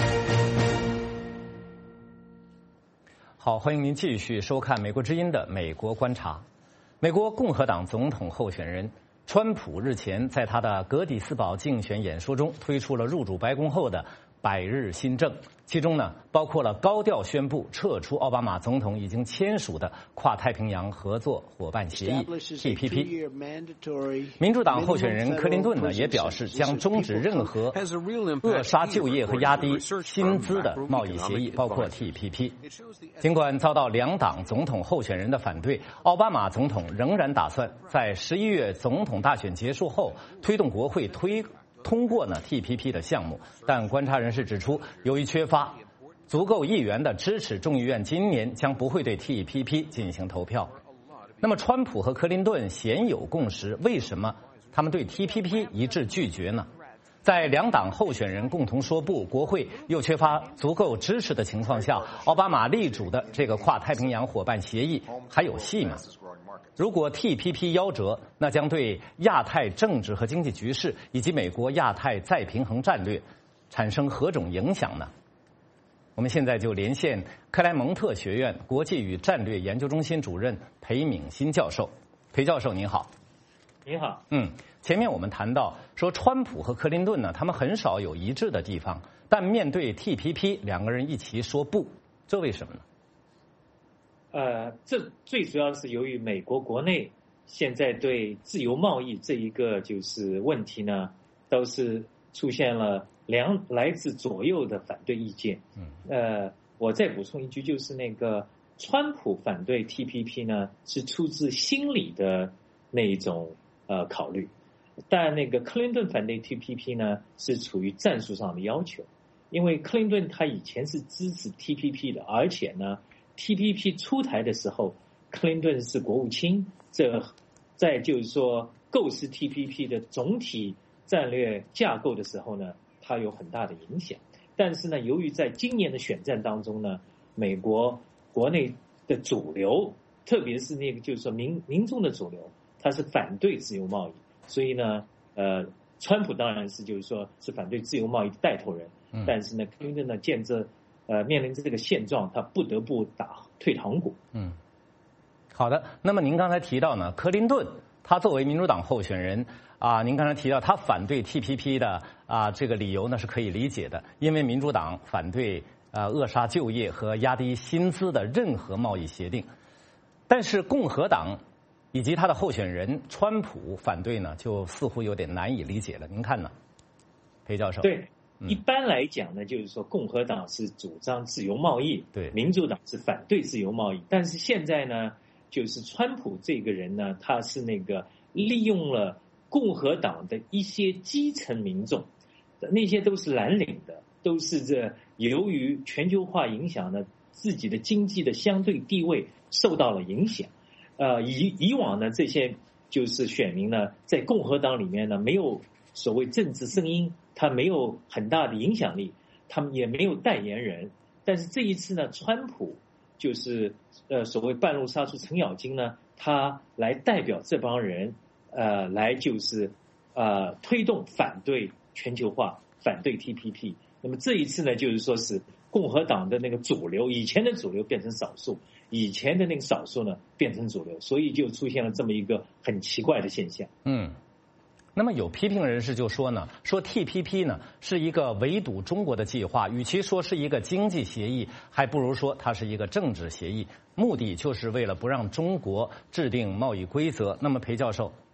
好，欢迎您继续收看美国之音的美国观察。美国共和党总统候选人川普日前在他的格底斯堡竞选演说中推出了入主白宫后的百日新政，其中呢包括了高调宣布撤出奥巴马总统已经签署的跨太平洋合作伙伴协议 T P P。民主党候选人克林顿呢也表示将终止任何扼杀就业和压低薪资的贸易协议，包括 T P P。尽管遭到两党总统候选人的反对，奥巴马总统仍然打算在十一月总统大选结束后推动国会推通过呢 T P P 的项目，但观察人士指出，由于缺乏足够议员的支持，众议院今年将不会对 T P P 进行投票。那么，川普和克林顿鲜有共识，为什么他们对 T P P 一致拒绝呢？在两党候选人共同说不，国会又缺乏足够支持的情况下，奥巴马力主的这个跨太平洋伙伴协议还有戏吗？如果 T P P 夭折，那将对亚太政治和经济局势以及美国亚太再平衡战略产生何种影响呢？我们现在就连线克莱蒙特学院国际与战略研究中心主任裴敏欣教授。裴教授您好。 您好。 嗯，前面我们谈到说，川普和克林顿呢，他们很少有一致的地方，但面对 T P P， 两个人一起说不，这为什么呢？ 呃，这最主要是由于美国国内现在对自由贸易这一个就是问题呢，都是出现了两来自左右的反对意见。嗯，呃，我再补充一句，就是那个川普反对 T P P 呢，是出自心理的那一种呃考虑，但那个克林顿反对 T P P 呢，是处于战术上的要求，因为克林顿他以前是支持 T P P 的，而且呢。T P P 出台的时候，克林顿是国务卿，这在就是说构思 T P P 的总体战略架构的时候呢，它有很大的影响。但是呢，由于在今年的选战当中呢，美国国内的主流，特别是那个就是说民民众的主流，他是反对自由贸易，所以呢，呃，川普当然是就是说是反对自由贸易的带头人，嗯、但是呢，克林顿呢见这。呃，面临着这个现状，他不得不打退堂鼓。 嗯，好的。那么您刚才提到呢，克林顿他作为民主党候选人啊，您刚才提到他反对 T P P 的啊这个理由呢是可以理解的，因为民主党反对呃扼杀就业和压低薪资的任何贸易协定，但是共和党以及他的候选人川普反对呢，就似乎有点难以理解了。您看呢，裴教授？ 对。一般来讲呢，就是说共和党是主张自由贸易， 对， 民主党是反对自由贸易。但是现在呢，就是川普这个人呢，他是那个利用了共和党的一些基层民众，那些都是蓝领的，都是这由于全球化影响呢，自己的经济的相对地位受到了影响。呃，以以往呢，这些就是选民呢，在共和党里面呢，没有所谓政治声音。他没有很大的影响力，他们也没有代言人。但是这一次呢，川普就是呃所谓半路杀出程咬金呢，他来代表这帮人，呃，来就是呃推动反对全球化，反对 T P P。那么这一次呢，就是说是共和党的那个主流，以前的主流变成少数，以前的那个少数呢变成主流，所以就出现了这么一个很奇怪的现象。 嗯。那么有批评人士就说呢，说 T P P 呢是一个围堵中国的计划，与其说是一个经济协议，还不如说它是一个政治协议，目的就是为了不让中国制定贸易规则。那么裴教授，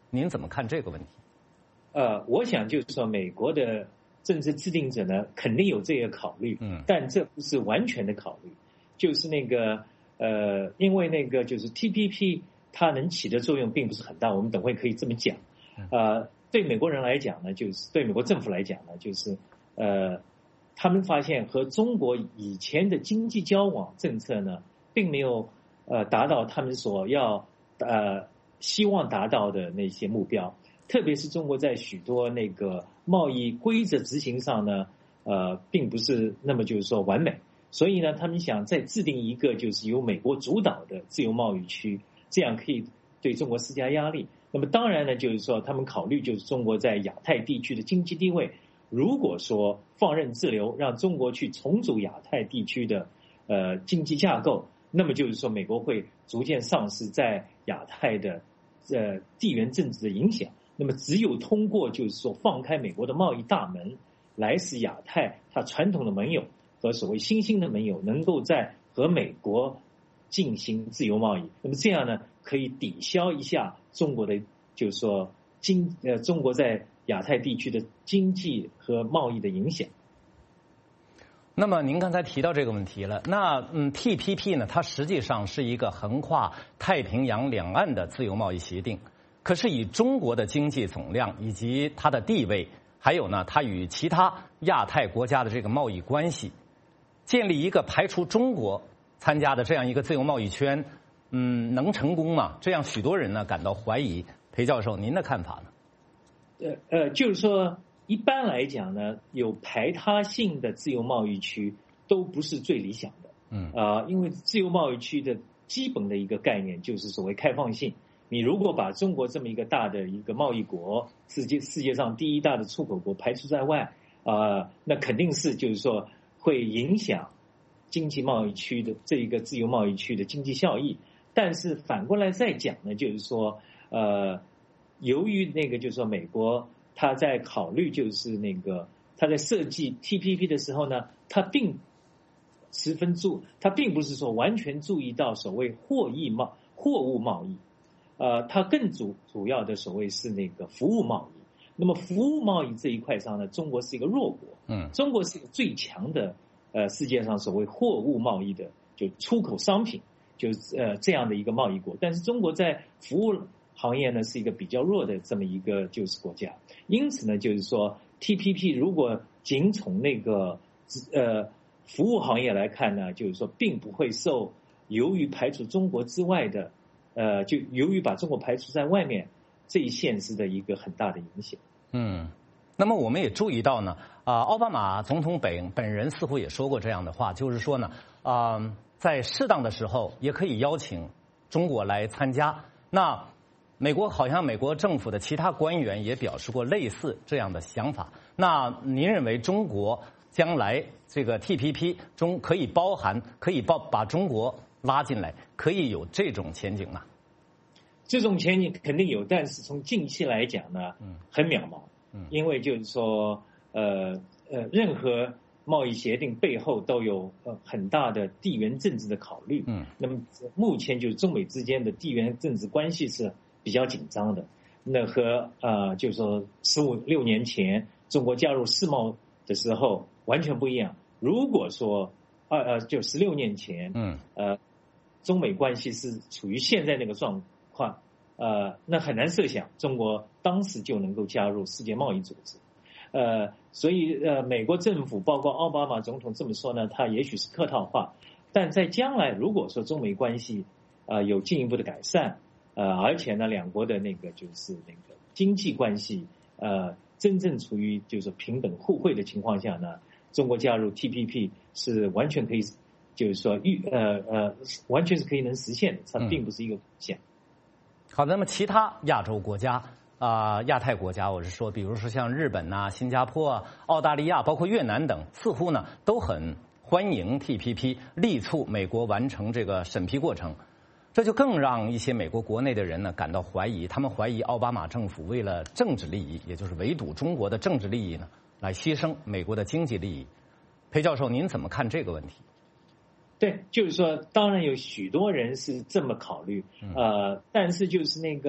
您怎么看这个问题？ 呃，我想就是说，美国的政治制定者呢，肯定有这个考虑，嗯，但这不是完全的考虑，就是那个呃，因为那个就是 T P P 它能起的作用并不是很大，我们等会可以这么讲。呃，对美国人来讲呢，就是对美国政府来讲呢，就是呃，他们发现和中国以前的经济交往政策呢，并没有呃达到他们所要呃希望达到的那些目标。特别是中国在许多那个贸易规则执行上呢，呃，并不是那么就是说完美，所以呢，他们想再制定一个就是由美国主导的自由贸易区，这样可以对中国施加压力。那么当然呢，就是说他们考虑就是中国在亚太地区的经济地位，如果说放任自流，让中国去重组亚太地区的呃经济架构，那么就是说美国会逐渐丧失在亚太的呃地缘政治的影响。那么只有通过就是说放开美国的贸易大门，来使亚太它传统的盟友和所谓新兴的盟友能够在和美国进行自由贸易，那么这样呢可以抵消一下中国的就是说经呃中国在亚太地区的经济和贸易的影响。 那么您刚才提到这个问题了，那嗯 T P P 呢，它实际上是一个横跨太平洋两岸的自由贸易协定。可是以中国的经济总量以及它的地位，还有呢，它与其他亚太国家的这个贸易关系，建立一个排除中国参加的这样一个自由贸易圈，嗯，能成功吗？这样许多人呢感到怀疑。裴教授，您的看法呢？ 呃呃，就是说，一般来讲呢，有排他性的自由贸易区都不是最理想的。嗯啊、呃，因为自由贸易区的基本的一个概念就是所谓开放性。你如果把中国这么一个大的一个贸易国，世界世界上第一大的出口国排除在外，啊、呃，那肯定是就是说会影响经济贸易区的这一个自由贸易区的经济效益。但是反过来再讲呢，就是说，呃，由于那个就是说美国他在考虑就是那个他在设计 T P P 的时候呢，他并十分注，他并不是说完全注意到所谓货易贸货物贸易。呃，它更主主要的所谓是那个服务贸易。那么服务贸易这一块上呢，中国是一个弱国。嗯，中国是最强的呃世界上所谓货物贸易的，就出口商品，就呃这样的一个贸易国。但是中国在服务行业呢是一个比较弱的这么一个就是国家。因此呢，就是说 T P P 如果仅从那个呃服务行业来看呢，就是说并不会受由于排除中国之外的。呃，就由于把中国排除在外面这一现实的一个很大的影响。 嗯，那么我们也注意到呢，啊、呃，奥巴马总统本本人似乎也说过这样的话，就是说呢，啊、呃，在适当的时候也可以邀请中国来参加。那美国好像美国政府的其他官员也表示过类似这样的想法。那您认为中国将来这个 T P P 中可以包含可以包把中国拉进来，可以有这种前景吗？ 这种前景肯定有，但是从近期来讲呢，很渺茫。嗯，因为就是说，呃呃，任何贸易协定背后都有呃很大的地缘政治的考虑。嗯，那么目前就是中美之间的地缘政治关系是比较紧张的。那和呃，就是说十五六年前中国加入世贸的时候完全不一样。如果说二呃，就十六年前，嗯，呃，中美关系是处于现在那个状况，呃，那很难设想中国当时就能够加入世界贸易组织，呃，所以呃，美国政府包括奥巴马总统这么说呢，他也许是客套话，但在将来如果说中美关系呃有进一步的改善，呃，而且呢，两国的那个就是那个经济关系呃真正处于就是平等互惠的情况下呢，中国加入 T P P 是完全可以，就是说预呃呃完全是可以能实现的，它并不是一个想。 好，那么其他亚洲国家啊、呃，亚太国家，我是说，比如说像日本呐、啊、新加坡啊、澳大利亚，包括越南等，似乎呢都很欢迎 T P P， 力促美国完成这个审批过程。这就更让一些美国国内的人呢感到怀疑，他们怀疑奥巴马政府为了政治利益，也就是围堵中国的政治利益呢，来牺牲美国的经济利益。裴教授，您怎么看这个问题？ 对，就是说，当然有许多人是这么考虑，呃，但是就是那个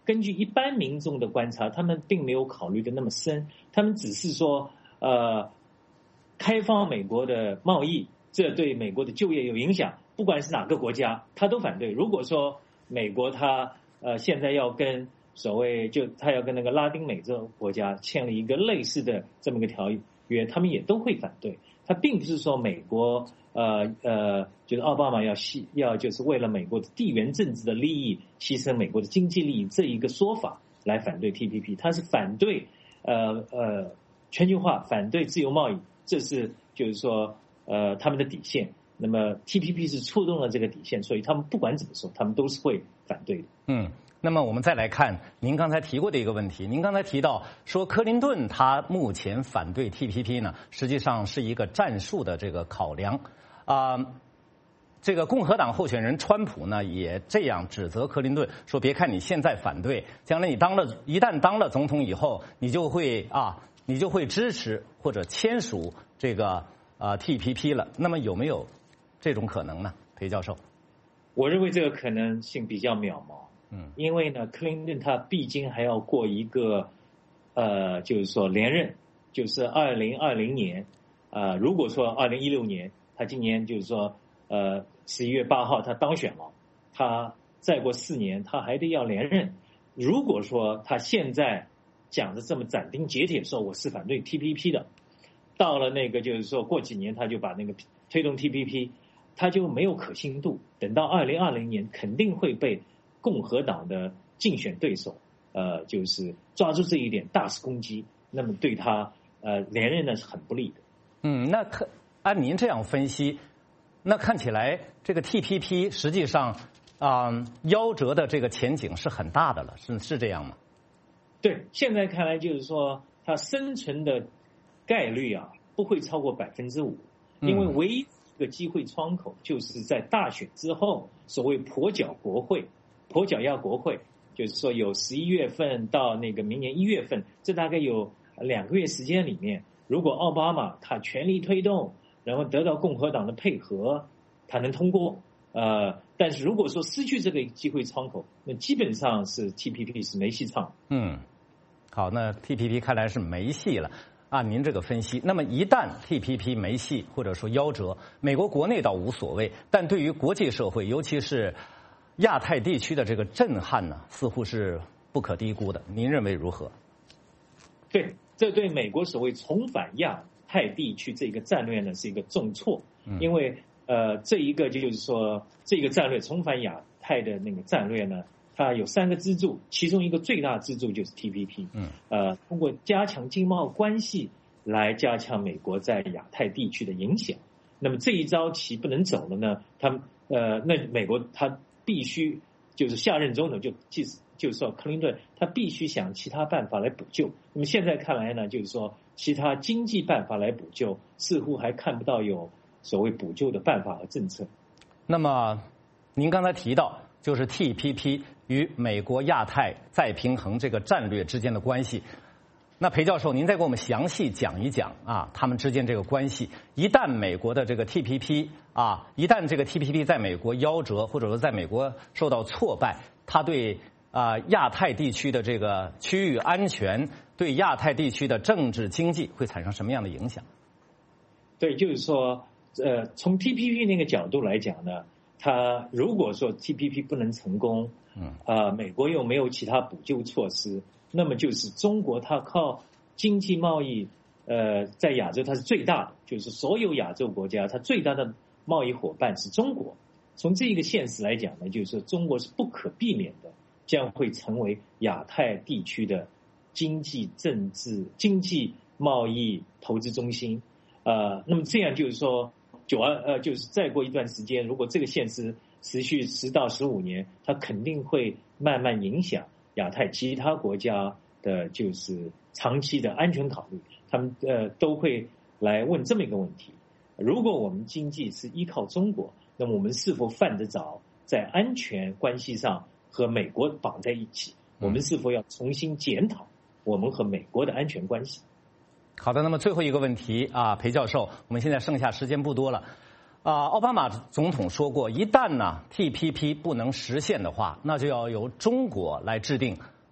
根据一般民众的观察，他们并没有考虑的那么深，他们只是说，呃，开放美国的贸易，这对美国的就业有影响，不管是哪个国家，他都反对。如果说美国他呃现在要跟所谓就他要跟那个拉丁美洲国家签了一个类似的这么一个条约，他们也都会反对。他并不是说美国呃呃，就是奥巴马要牺要就是为了美国的地缘政治的利益牺牲美国的经济利益这一个说法来反对 T P P， 他是反对呃呃全球化，反对自由贸易，这是就是说呃他们的底线。那么 T P P 是触动了这个底线，所以他们不管怎么说，他们都是会反对的。 嗯。那么我们再来看您刚才提过的一个问题，您刚才提到说克林顿他目前反对 T P P 呢，实际上是一个战术的这个考量啊、呃。这个共和党候选人川普呢也这样指责克林顿说，别看你现在反对，将来你当了一旦当了总统以后，你就会啊你就会支持或者签署这个呃 T P P 了。那么有没有这种可能呢，裴教授？ 我认为这个可能性比较渺茫。嗯，因为呢，克林顿他毕竟还要过一个，呃，就是说连任，就是二零二零年，呃，如果说二零一六年他今年就是说，呃，十一月八号他当选了，他再过四年他还得要连任。如果说他现在讲的这么斩钉截铁说我是反对 T P P 的，到了那个就是说过几年他就把那个推动 T P P， 他就没有可信度，等到二零二零年肯定会被共和党的竞选对手，呃，就是抓住这一点大肆攻击，那么对他呃连任呢是很不利的。 嗯，那看按您这样分析，那看起来这个 T P P 实际上啊、呃、夭折的这个前景是很大的了，是是这样吗？ 对，现在看来就是说它生存的概率啊不会超过百分之五，因为唯一一个机会窗口就是在大选之后，所谓跛脚国会。跛脚鸭国会，就是说有十一月份到那个明年一月份，这大概有两个月时间里面，如果奥巴马他全力推动，然后得到共和党的配合，他能通过。呃，但是如果说失去这个机会窗口，那基本上是 T P P 是没戏唱。 嗯，好，那 T P P 看来是没戏了。按您这个分析，那么一旦 T P P 没戏或者说夭折，美国国内倒无所谓，但对于国际社会，尤其是亚太地区的这个震撼呢，似乎是不可低估的。您认为如何？ 对，这对美国所谓重返亚太地区这个战略呢是一个重挫，嗯、因为呃，这一个就是说，这个战略重返亚太的那个战略呢，它有三个支柱，其中一个最大支柱就是 T P P， 嗯，呃，通过加强经贸关系来加强美国在亚太地区的影响。那么这一招棋不能走了呢，他们呃，那美国他必须就是下任总统就即使就是说克林顿他必须想其他办法来补救。那么现在看来呢，就是说其他经济办法来补救，似乎还看不到有所谓补救的办法和政策。 那么您刚才提到就是 T P P 与美国亚太再平衡这个战略之间的关系，那裴教授您再给我们详细讲一讲啊，他们之间这个关系。一旦美国的这个 T P P 啊，一旦这个 T P P 在美国夭折，或者说在美国受到挫败，它对啊亚太地区的这个区域安全，对亚太地区的政治经济会产生什么样的影响？ 对，就是说，呃，从 T P P 那个角度来讲呢，它如果说 T P P 不能成功，嗯，啊、呃，美国又没有其他补救措施，那么就是中国它靠经济贸易，呃，在亚洲它是最大的，就是所有亚洲国家它最大的贸易伙伴是中国。从这一个现实来讲呢，就是说中国是不可避免的将会成为亚太地区的经济、政治、经济、贸易、投资中心。呃，那么这样就是说，久而呃，就是再过一段时间，如果这个现实持续十到十五年，它肯定会慢慢影响亚太其他国家的，就是长期的安全考虑。他们呃都会来问这么一个问题：如果我们经济是依靠中国，那么我们是否犯得着在安全关系上和美国绑在一起？我们是否要重新检讨我们和美国的安全关系？ 好的，那么最后一个问题啊，裴教授，我们现在剩下时间不多了。啊，奥巴马总统说过，一旦呢 T P P 不能实现的话，那就要由中国来制定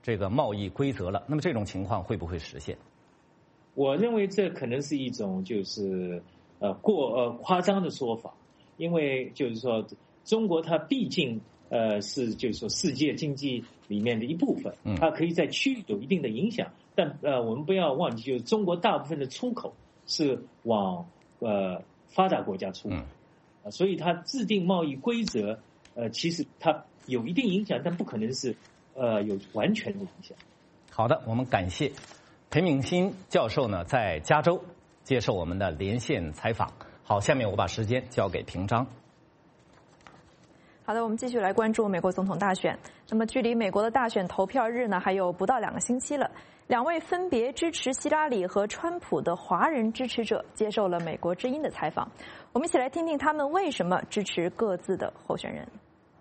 这个贸易规则了。那么这种情况会不会实现？ 我认为这可能是一种就是呃过呃夸张的说法，因为就是说中国它毕竟呃是就是说世界经济里面的一部分，它可以在区域有一定的影响，但呃我们不要忘记，就是中国大部分的出口是往呃发达国家出口，啊，所以它制定贸易规则，呃其实它有一定影响，但不可能是呃有完全的影响。 好的，我们感谢裴明新教授呢在加州接受我们的连线采访。好，下面我把时间交给平章。 好的，我们继续来关注美国总统大选。那么，距离美国的大选投票日呢，还有不到两个星期了。两位分别支持希拉里和川普的华人支持者接受了美国之音的采访。我们一起来听听他们为什么支持各自的候选人。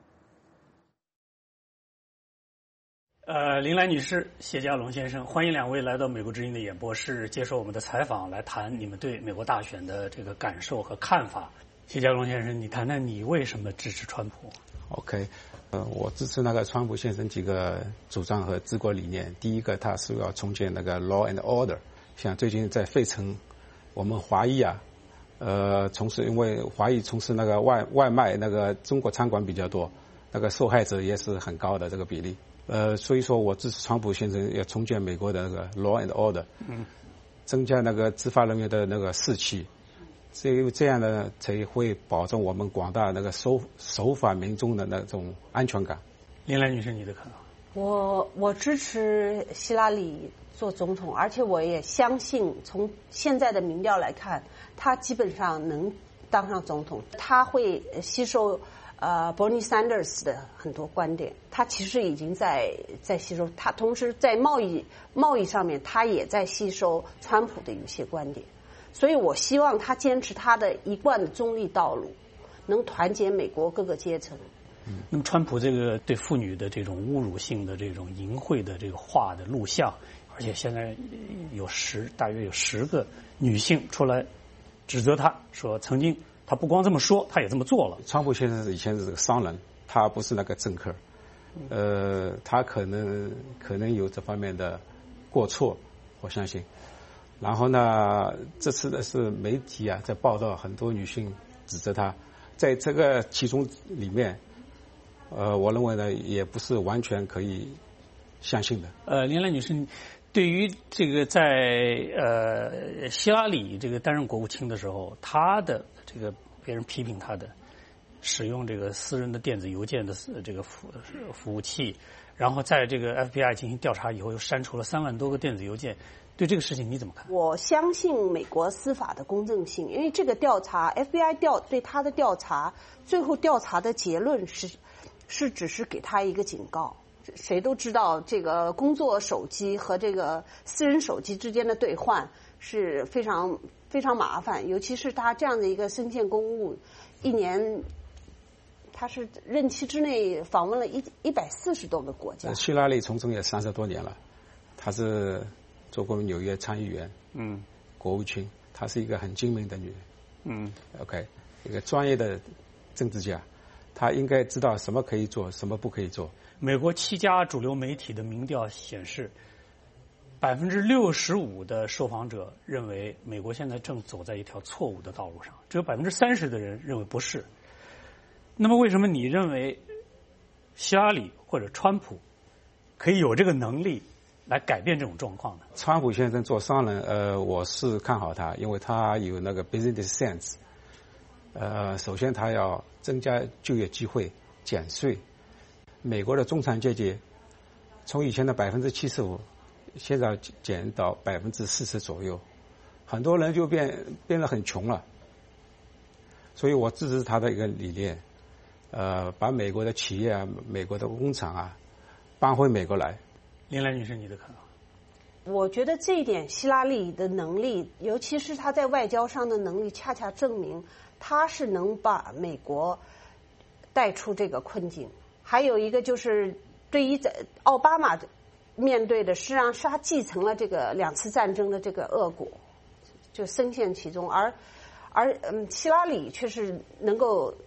呃，林兰女士、谢家龙先生，欢迎两位来到美国之音的演播室接受我们的采访，来谈你们对美国大选的这个感受和看法。谢家龙先生，你谈谈你为什么支持川普 ？OK， 呃，我支持那个川普先生几个主张和治国理念。第一个，他是要重建那个 law and order， 像最近在费城，我们华裔啊，呃，从事因为华裔从事那个外外卖那个中国餐馆比较多，那个受害者也是很高的这个比例。呃，所以说我支持川普先生要重建美国的那个 law and order， 嗯，增加那个执法人员的那个士气，这这样呢才会保证我们广大那个守守法民众的那种安全感。 林兰女士，你的看法？ 我我支持希拉里做总统，而且我也相信，从现在的民调来看，他基本上能当上总统，他会吸收。呃 ，Bernie Sanders 的很多观点，他其实已经在在吸收。他同时在贸易贸易上面，他也在吸收川普的一些观点。所以我希望他坚持他的一贯的中立道路，能团结美国各个阶层。 嗯，那么川普这个对妇女的这种侮辱性的这种淫秽的这个画的录像，而且现在有十大约有十个女性出来指责他，说曾经。他不光这么说，他也这么做了。 川普先生以前是个商人，他不是那个政客，呃，他可能可能有这方面的过错，我相信。然后呢，这次的是媒体啊在报道很多女性指责他，在这个其中里面，呃，我认为呢也不是完全可以相信的。 呃，林兰女士。对于这个在呃希拉里这个担任国务卿的时候，他的这个别人批评他的使用这个私人的电子邮件的这个服服务器，然后在这个 F B I 进行调查以后，又删除了三万多个电子邮件。对这个事情你怎么看？ 我相信美国司法的公正性，因为这个调查 F B I 调对他的调查，最后调查的结论是是只是给他一个警告。谁都知道，这个工作手机和这个私人手机之间的兑换是非常非常麻烦，尤其是他这样的一个深陷公务，一年他是任期之内访问了一一百四十多个国家。 希拉里从政也三十多年了，他是做过纽约参议员，嗯，国务卿，她是一个很精明的女人，嗯 ，OK， 一个专业的政治家，她应该知道什么可以做，什么不可以做。 美国七家主流媒体的民调显示，百分之六十五的受访者认为美国现在正走在一条错误的道路上，只有百分之三十的人认为不是。那么，为什么你认为希拉里或者川普可以有这个能力来改变这种状况呢？ 川普先生做商人，呃，我是看好他，因为他有那个 business sense。呃，首先他要增加就业机会，减税。美国的中产阶级从以前的百分之七十五，现在减到百分之四十左右，很多人就变变得很穷了。所以我支持他的一个理念，呃，把美国的企业啊、美国的工厂啊搬回美国来。 林兰女士，你的看法？ 我觉得这一点，希拉里的能力，尤其是他在外交上的能力，恰恰证明他是能把美国带出这个困境。还有一个就是，对于在奥巴马面对的，实际上是他继承了这个两次战争的这个恶果，就深陷其中。而而嗯，希拉里却是能够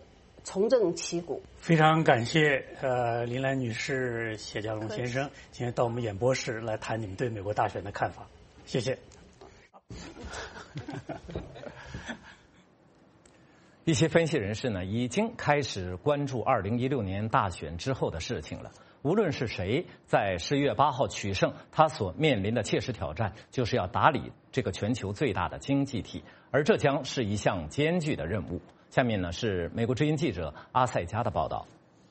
重振旗鼓。 非常感谢呃林兰女士、谢家龙先生今天到我们演播室来谈你们对美国大选的看法，谢谢。 一些分析人士呢，已经开始关注二零一六年大选之后的事情了。无论是谁在十一月八号取胜，他所面临的切实挑战就是要打理这个全球最大的经济体，而这将是一项艰巨的任务。下面呢是美国之音记者阿塞加的报道。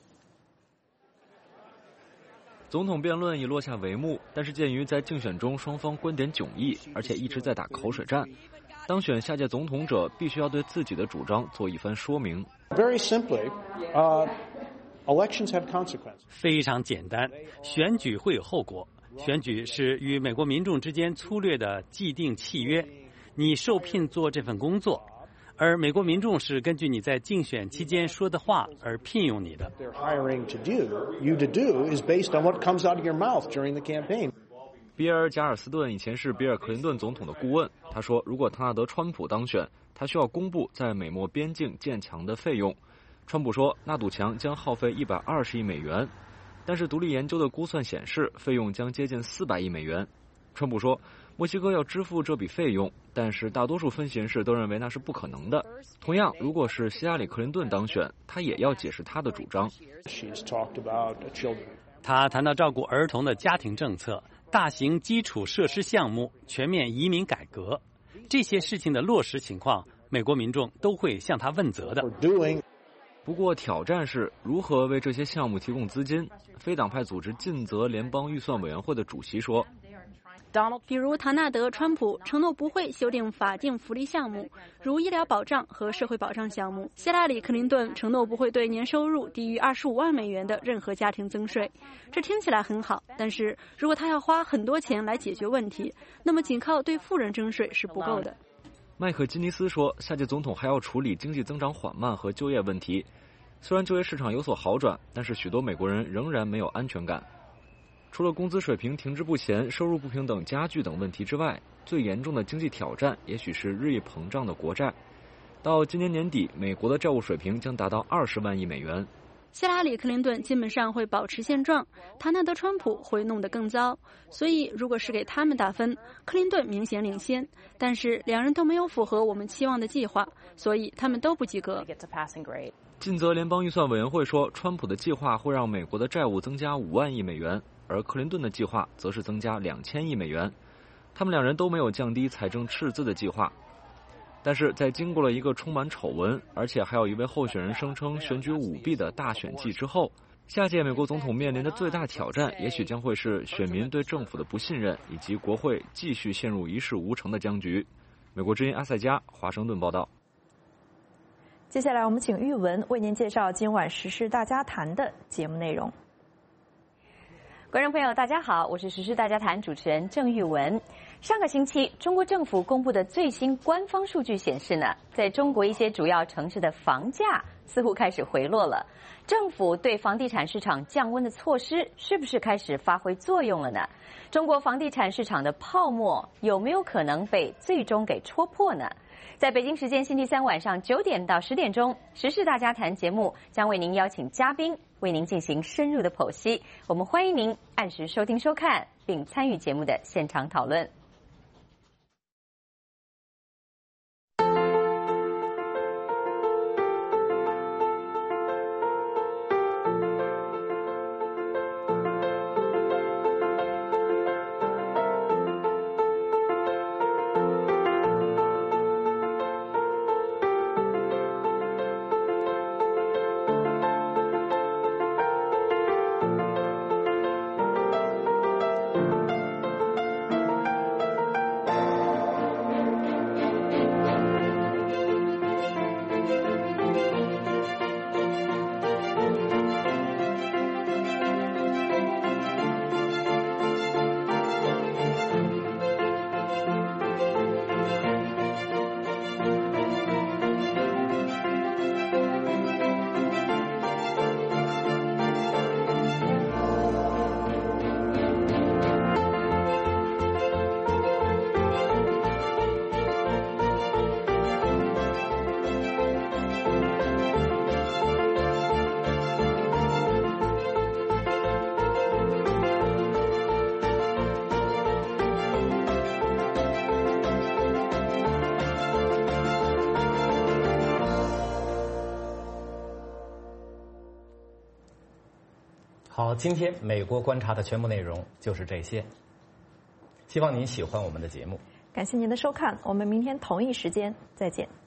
总统辩论已落下帷幕，但是鉴于在竞选中双方观点迥异，而且一直在打口水战，当选下届总统者必须要对自己的主张做一番说明。 Very simply, uh, elections have consequences. 非常简单，选举会有后果。选举是与美国民众之间粗略的既定契约，你受聘做这份工作，而美国民众是根据你在竞选期间说的话而聘用你的。 They're hiring to do, you to do, is based on what comes out of your mouth during the campaign. 比尔·贾尔斯顿以前是比尔·克林顿总统的顾问，他说，如果唐纳德·川普当选，他需要公布在美墨边境建墙的费用。川普说，那堵墙将耗费一百二十亿美元，但是独立研究的估算显示，费用将接近四百亿美元。川普说，墨西哥要支付这笔费用，但是大多数分析人士都认为那是不可能的。同样，如果是希拉里·克林顿当选，他也要解释他的主张。 他谈到照顾儿童的家庭政策、大型基础设施项目、全面移民改革，这些事情的落实情况，美国民众都会向他问责的。 不过挑战是如何为这些项目提供资金。非党派组织尽责联邦预算委员会的主席说， 比如唐纳德·川普承诺不会修订法定福利项目，如医疗保障和社会保障项目。希拉里·克林顿承诺不会对年收入低于二十五万美元的任何家庭增税。这听起来很好，但是如果他要花很多钱来解决问题，那么仅靠对富人征税是不够的。 麦克金尼斯说，下届总统还要处理经济增长缓慢和就业问题。虽然就业市场有所好转，但是许多美国人仍然没有安全感。除了工资水平停滞不前、收入不平等加剧等问题之外，最严重的经济挑战也许是日益膨胀的国债。到今年年底，美国的债务水平将达到二十万亿美元。 希拉里·克林顿基本上会保持现状，唐纳德·川普会弄得更糟。所以，如果是给他们打分，克林顿明显领先，但是两人都没有符合我们期望的计划，所以他们都不及格。 尽责联邦预算委员会说，川普的计划会让美国的债务增加五万亿美元，而克林顿的计划则是增加两千亿美元。他们两人都没有降低财政赤字的计划。但是在经过了一个充满丑闻，而且还有一位候选人声称选举舞弊的大选季之后，下届美国总统面临的最大挑战，也许将会是选民对政府的不信任，以及国会继续陷入一事无成的僵局。美国之音阿塞加，华盛顿报道。 接下来我们请玉文为您介绍今晚时事大家谈的节目内容。 观众朋友，大家好，我是时事大家谈主持人郑玉文。上个星期，中国政府公布的最新官方数据显示呢，在中国一些主要城市的房价似乎开始回落了。政府对房地产市场降温的措施是不是开始发挥作用了呢？中国房地产市场的泡沫有没有可能被最终给戳破呢？在北京时间星期三晚上九点到十点钟，时事大家谈节目将为您邀请嘉宾为您进行深入的剖析。我们欢迎您按时收听收看，并参与节目的现场讨论。 好，今天美国观察的全部内容就是这些，希望您喜欢我们的节目。 感谢您的收看，我们明天同一时间再见。